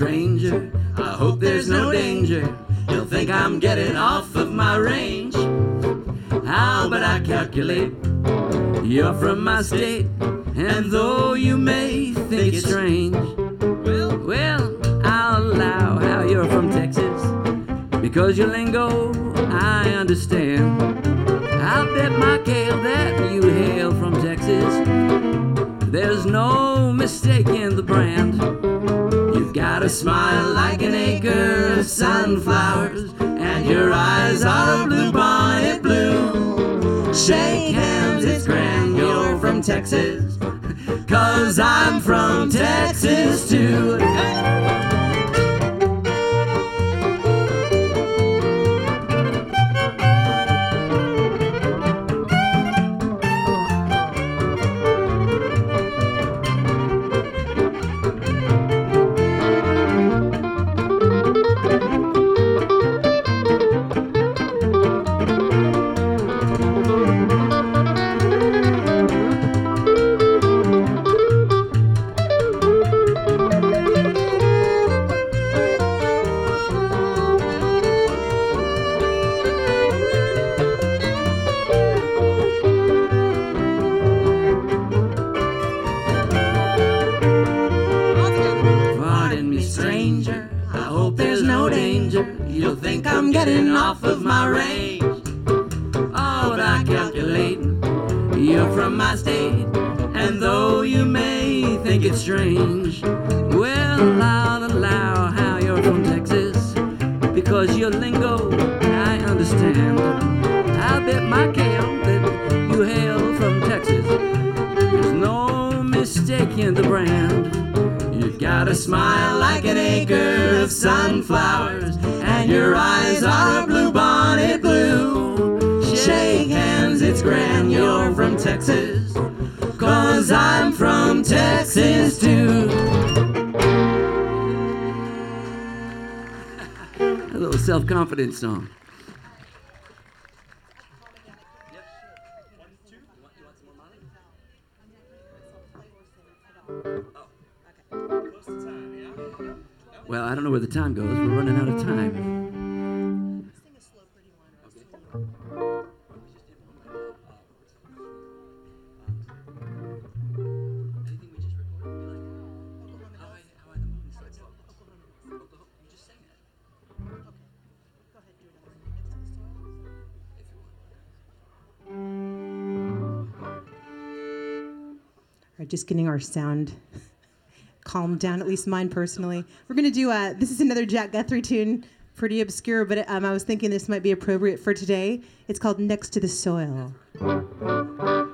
stranger. I hope there's no danger. You'll think I'm getting off of my range. How but I calculate you're from my state, and though you may think it's strange, well, I'll allow how you're from Texas, because your lingo I understand. I'll bet my kale that you hail from Texas. There's no mistaking the brand. You've got a smile like an acre of sunflowers, and your eyes are a bluebonnet blue. Shake hands, it's grand, you're from Texas, 'cause I'm from Texas too. You'll think I'm getting off of my range. Oh, but I calculate you're from my state, and though you may think it's strange, well, I'll allow how you're from Texas, because your lingo I understand. I'll bet my kale that you hail from Texas. There's no mistaking the brand. You've got a smile like an acre of sunflowers, and your eyes are bluebonnet blue. Shake hands, it's grand, you're from Texas, 'cause I'm from Texas too. A little self-confidence song. Well, I don't know where the time goes. We're running out of time. Sing a slow, pretty one. Anything we just recorded? How I the moon starts off. Oklahoma. You just sang it. Okay. Go ahead, do another one. Next to the soil. If you want. All right, just getting our sound calmed down, at least mine personally. We're going to do, this is another Jack Guthrie tune, pretty obscure, but I was thinking this might be appropriate for today. It's called Next to the Soil.